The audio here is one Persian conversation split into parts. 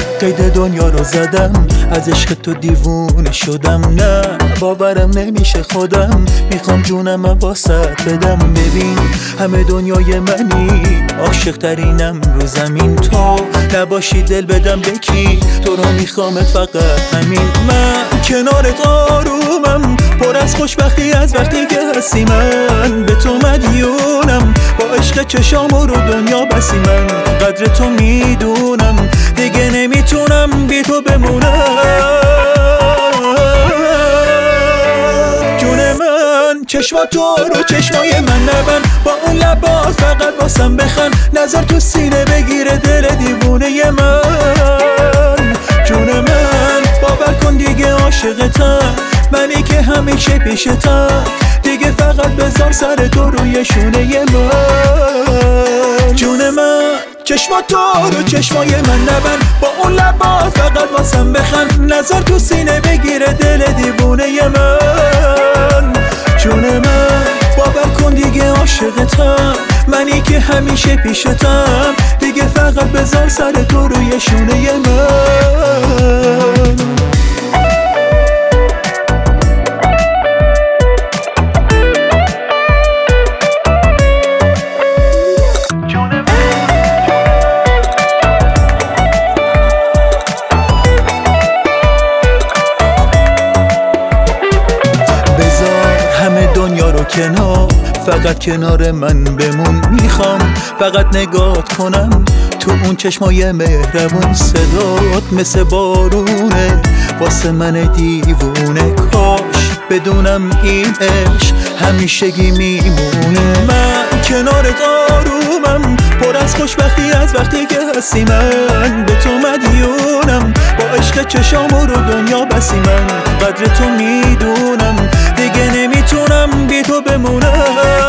قید دنیا رو زدم، از عشق تو دیوونه شدم. نه باورم نمیشه خودم، میخوام جونم واسط بدم. ببین همه دنیای منی، عاشق ترینم رو زمین. تو نباشی دل بدم به کی؟ تو رو میخوام فقط همین. من کنارت آرومم، پر از خوشبختی از وقتی که هستی. من به تو مدیونم، با عشق چشام رو دنیا بسی. من قدر تو میدونم، دیگه نمیتونم بی تو بمونم. جون من چشماتو رو چشمای من نبند، با اون لبات فقط واسم بخند. نظر تو سینه بگیره دل دیوونه من. جون من باور کن دیگه عاشقتم، منی که همیشه پیشتم. دیگه فقط بذار سر تو روی شونه من. جون من چشماتو رو چشمای من نبند، با اون لبات فقط واسم بخند. نظر تو سینه بگیره دل دیوونه من. جون من باور کن دیگه عاشقتم، منی که همیشه پیشتم. دیگه فقط بذار سر تو روی شونه من. کنار فقط کنار من بمون. میخوام فقط نگات کنم تو اون چشمای مهربون. صدات مثل بارونه واسه من دیوونه. کاش بدونم این عشق همیشگی میمونه. من کنارت آرومم، پر از خوشبختی از وقتی که هستی. من به تو مدیونم، با عشق چشام رو دنیا بسی. من قدر تو میدونم، دیگه نمیتونم بی تو بمونم.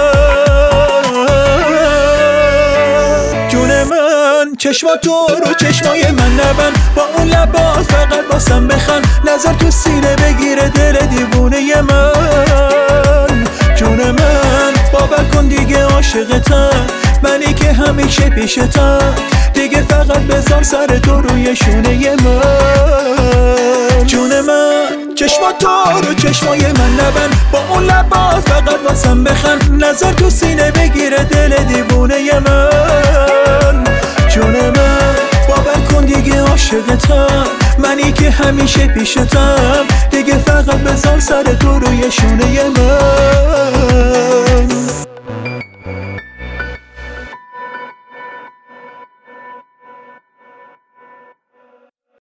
جون من چشماتو رو چشمای من نبند، با اون لبات فقط واسم بخند. نظر تو سینه بگیره دل دیوونه من. جون من باور کن دیگه عاشقتم، منی که همیشه پیشتم. دیگه فقط بذار سر تو روی شونه من. جون من چشماتو رو چشمای من نبند، با اون لبات فقط واسم بخند. نظر تو سینه بگیره دل دیوونه من. جون من باور کن دیگه عاشقتم، منی که همیشه پیشتم. دیگه فقط بذار سر تو روی شونه من.